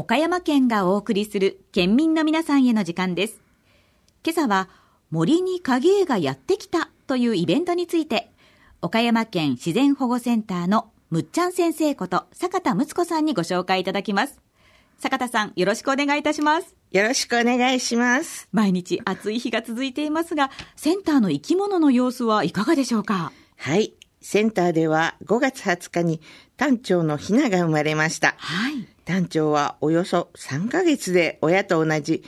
岡山県がお送りする県民の皆さんへの時間です。今朝は森に影絵がやってきたというイベントについて、岡山県自然保護センターのむっちゃん先生こと坂田睦子さんにご紹介いただきます。坂田さん、よろしくお願いいたします。 よろしくお願いします。 毎日暑い日が続いていますが、センターの生き物の様子はいかがでしょうか？ はい、センターでは5月20日にタンチョウのヒナが生まれました。 はい。 タンチョウはおよそ3ヶ月で親と同じ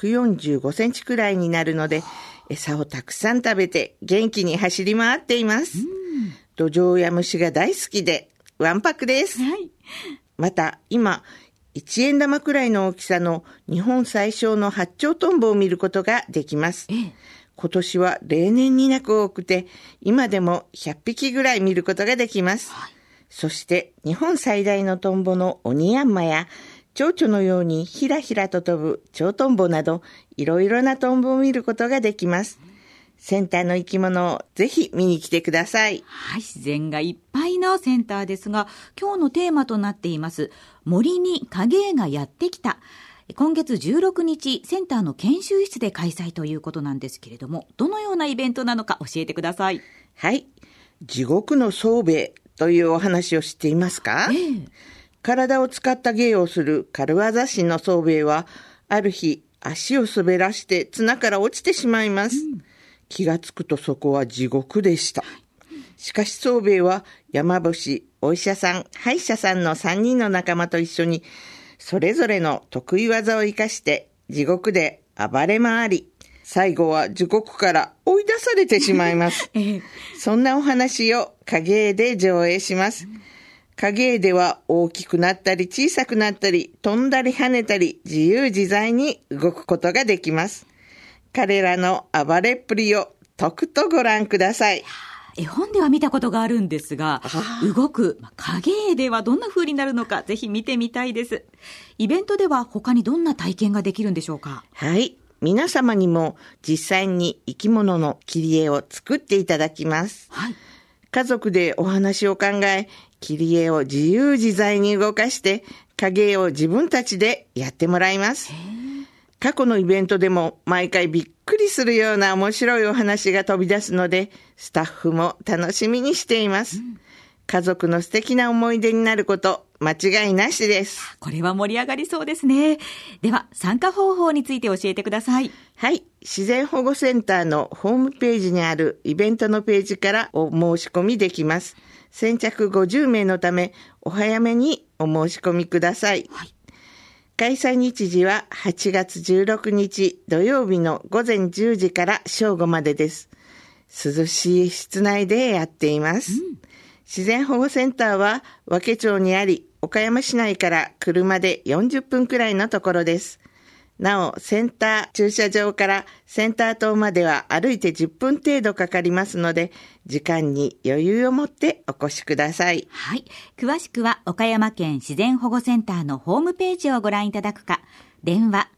145センチくらいになるので、餌をたくさん食べて元気に走り回っています。土壌や虫が大好きでわんぱくです。 はい。 また今1円玉くらいの大きさの日本最小の八丁トンボを見ることができます。今年は例年になく多くて、今でも100匹ぐらい見ることができます。はい。そして日本最大のトンボのオニヤンマや蝶々のようにひらひらと飛ぶ蝶トンボなど、いろいろなトンボを見ることができます。センターの生き物をぜひ見に来てください。 はい、自然がいっぱいのセンターですが、今日のテーマとなっています森に影絵がやってきた。今月16日、センターの研修室で開催ということなんですけれども、どのようなイベントなのか教えてください。 はい、地獄の宗兵衛というお話を知っていますか？体を使った芸をする軽業師の宗兵衛は、ある日足を滑らして綱から落ちてしまいます。気がつくとそこは地獄でした。しかし宗兵衛は山伏、お医者さん、歯医者さんの3人の仲間と一緒に、それぞれの得意技を生かして地獄で暴れ回り、最後は地獄から追い出されてしまいます。そんなお話を影絵で上映します。影絵では大きくなったり小さくなったり、飛んだり跳ねたり、自由自在に動くことができます。彼らの暴れっぷりをとくとご覧ください。 絵本では見たことがあるんですが、動く影絵ではどんな風になるのか、ぜひ見てみたいです。イベントでは他にどんな体験ができるんでしょうか？ はい、皆様にも実際に生き物の切り絵を作っていただきます。 はい。 家族でお話を考え、切り絵を自由自在に動かして影絵を自分たちでやってもらいます。過去のイベントでも毎回びっくりするような面白いお話が飛び出すので、スタッフも楽しみにしています。家族の素敵な思い出になること間違いなしです。 これは盛り上がりそうですね。では参加方法について教えてください。 はい、自然保護センターのホームページにあるイベントのページからお申し込みできます。先着50名のためお早めにお申し込みください。はい。開催日時は8月16日土曜日の午前10時から正午までです。涼しい室内でやっています。自然保護センターは和気町にあり、岡山市内から車で40分くらいのところです。なお、センター駐車場からセンター島までは歩いて10分程度かかりますので、時間に余裕を持ってお越しください。 はい。詳しくは岡山県自然保護センターのホームページをご覧いただくか、電話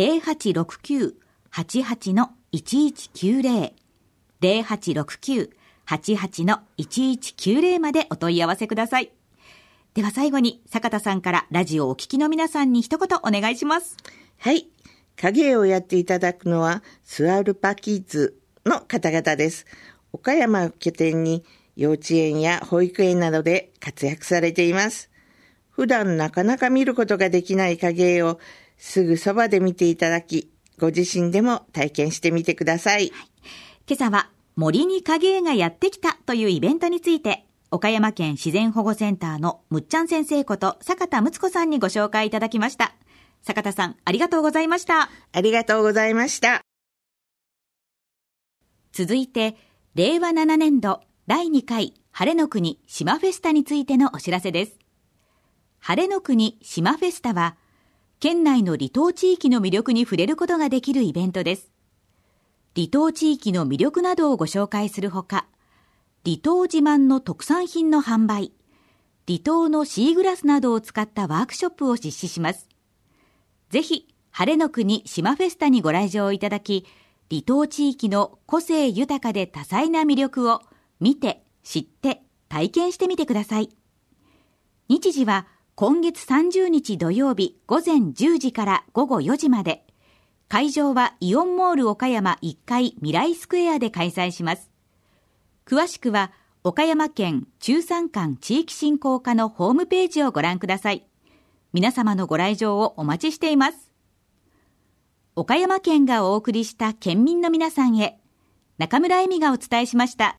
0869-88-1190 0869-88-1190 までお問い合わせください。では最後に坂田さんからラジオをお聞きの皆さんに一言お願いします。 はい。影絵をやっていただくのはスアルパキッズの方々です。岡山を拠点に幼稚園や保育園などで活躍されています。普段なかなか見ることができない影絵をすぐそばで見ていただき、ご自身でも体験してみてください。 はい。今朝は森に影絵がやってきたというイベントについて、岡山県自然保護センターのむっちゃん先生こと坂田睦子さんにご紹介いただきました。坂田さん、ありがとうございました。 ありがとうございました。 続いて、令和7年度第2回晴れの国島フェスタについてのお知らせです。晴れの国島フェスタは、県内の離島地域の魅力に触れることができるイベントです。離島地域の魅力などをご紹介するほか、離島自慢の特産品の販売、離島のシーグラスなどを使ったワークショップを実施します。ぜひ、晴れの国島フェスタにご来場いただき、離島地域の個性豊かで多彩な魅力を見て、知って、体験してみてください。日時は今月30日土曜日午前10時から午後4時まで。会場はイオンモール岡山1階未来スクエアで開催します。詳しくは岡山県中山間地域振興課のホームページをご覧ください。皆様のご来場をお待ちしています。岡山県がお送りした県民の皆さんへ、中村恵美がお伝えしました。